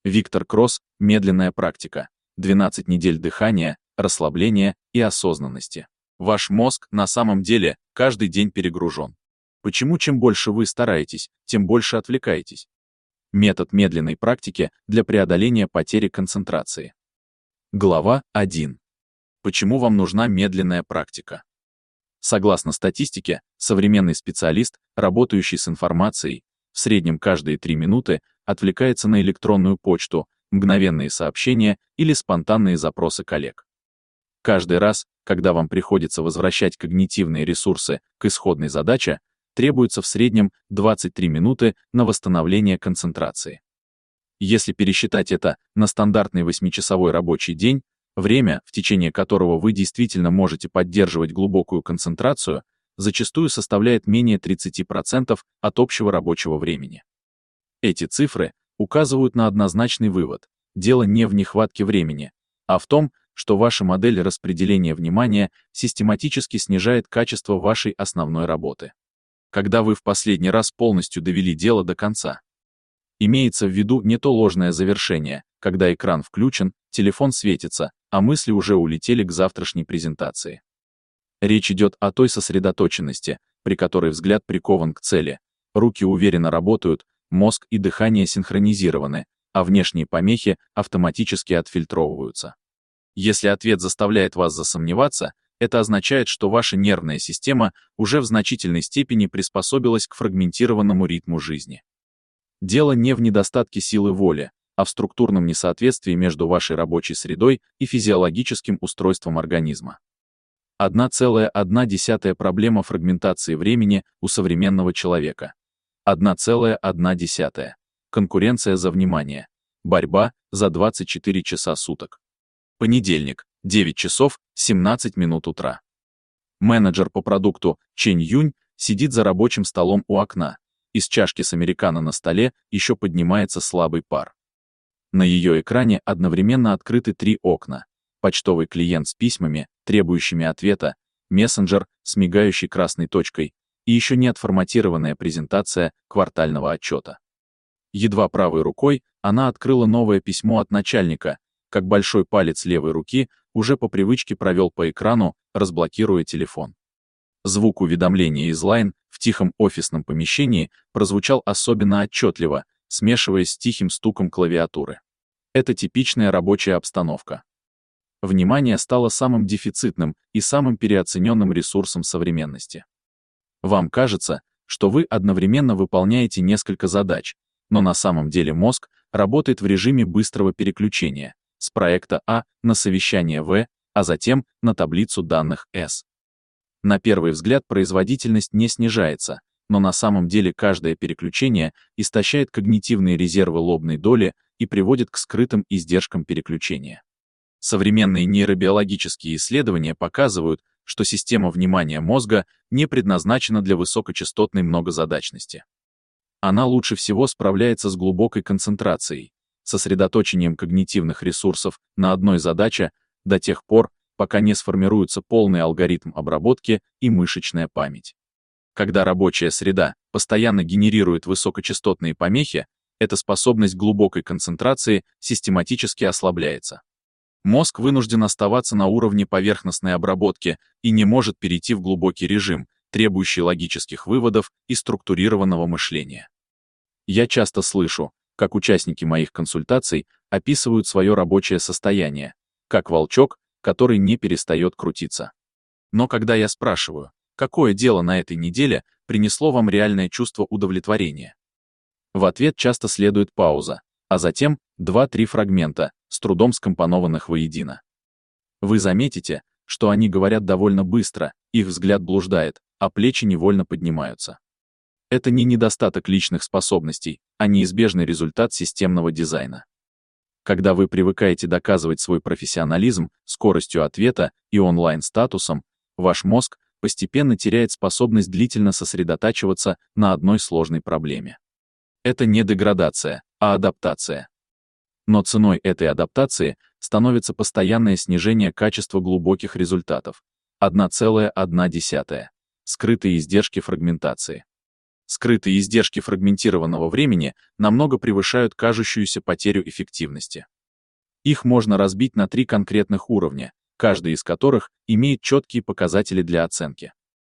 Виктор Кросс, медленная практика. 12 недель дыхания, расслабления и осознанности. Ваш мозг на самом деле каждый день перегружен. Почему чем больше вы стараетесь, тем больше отвлекаетесь? Метод медленной практики для преодоления потери концентрации. Глава 1. Почему вам нужна медленная практика? Согласно статистике, современный специалист, работающий с информацией, в среднем каждые 3 минуты отвлекается на электронную почту, мгновенные сообщения или спонтанные запросы коллег. Каждый раз, когда вам приходится возвращать когнитивные ресурсы к исходной задаче, требуется в среднем 23 минуты на восстановление концентрации. Если пересчитать это на стандартный 8-часовой рабочий день, время, в течение которого вы действительно можете поддерживать глубокую концентрацию, зачастую составляет менее 30% от общего рабочего времени. Эти цифры указывают на однозначный вывод: дело не в нехватке времени, а в том, что ваша модель распределения внимания систематически снижает качество вашей основной работы. Когда вы в последний раз полностью довели дело до конца? Имеется в виду не то ложное завершение, когда экран включен, телефон светится, а мысли уже улетели к завтрашней презентации. Речь идет о той сосредоточенности, при которой взгляд прикован к цели, руки уверенно работают, мозг и дыхание синхронизированы, а внешние помехи автоматически отфильтровываются. Если ответ заставляет вас засомневаться, это означает, что ваша нервная система уже в значительной степени приспособилась к фрагментированному ритму жизни. Дело не в недостатке силы воли, а в структурном несоответствии между вашей рабочей средой и физиологическим устройством организма. 1,1 проблема фрагментации времени у современного человека. 1,1. Конкуренция за внимание. Борьба за 24 часа суток. Понедельник, 9 часов 17 минут утра. Менеджер по продукту Чэнь Юнь сидит за рабочим столом у окна. Из чашки с американо на столе еще поднимается слабый пар. На ее экране одновременно открыты 3 окна. Почтовый клиент с письмами, требующими ответа, мессенджер с мигающей красной точкой и еще не отформатированная презентация квартального отчета. Едва правой рукой она открыла новое письмо от начальника, как большой палец левой руки уже по привычке провел по экрану, разблокируя телефон. Звук уведомления из Line в тихом офисном помещении прозвучал особенно отчетливо, смешиваясь с тихим стуком клавиатуры. Это типичная рабочая обстановка. Внимание стало самым дефицитным и самым переоцененным ресурсом современности. Вам кажется, что вы одновременно выполняете несколько задач, но на самом деле мозг работает в режиме быстрого переключения с проекта А на совещание В, а затем на таблицу данных С. На первый взгляд производительность не снижается, но на самом деле каждое переключение истощает когнитивные резервы лобной доли и приводит к скрытым издержкам переключения. Современные нейробиологические исследования показывают, что система внимания мозга не предназначена для высокочастотной многозадачности. Она лучше всего справляется с глубокой концентрацией, сосредоточением когнитивных ресурсов на одной задаче до тех пор, пока не сформируется полный алгоритм обработки и мышечная память. Когда рабочая среда постоянно генерирует высокочастотные помехи, эта способность глубокой концентрации систематически ослабляется. Мозг вынужден оставаться на уровне поверхностной обработки и не может перейти в глубокий режим, требующий логических выводов и структурированного мышления. Я часто слышу, как участники моих консультаций описывают свое рабочее состояние, как волчок, который не перестает крутиться. Но когда я спрашиваю, какое дело на этой неделе принесло вам реальное чувство удовлетворения, в ответ часто следует пауза, а затем 2-3 фрагмента, с трудом скомпонованных воедино. Вы заметите, что они говорят довольно быстро, их взгляд блуждает, а плечи невольно поднимаются. Это не недостаток личных способностей, а неизбежный результат системного дизайна. Когда вы привыкаете доказывать свой профессионализм скоростью ответа и онлайн-статусом, ваш мозг постепенно теряет способность длительно сосредотачиваться на одной сложной проблеме. Это не деградация, а адаптация. Но ценой этой адаптации становится постоянное снижение качества глубоких результатов. 1,1. Скрытые издержки фрагментации. Скрытые издержки фрагментированного времени намного превышают кажущуюся потерю эффективности. Их можно разбить на 3 конкретных уровня, каждый из которых имеет четкие показатели для оценки.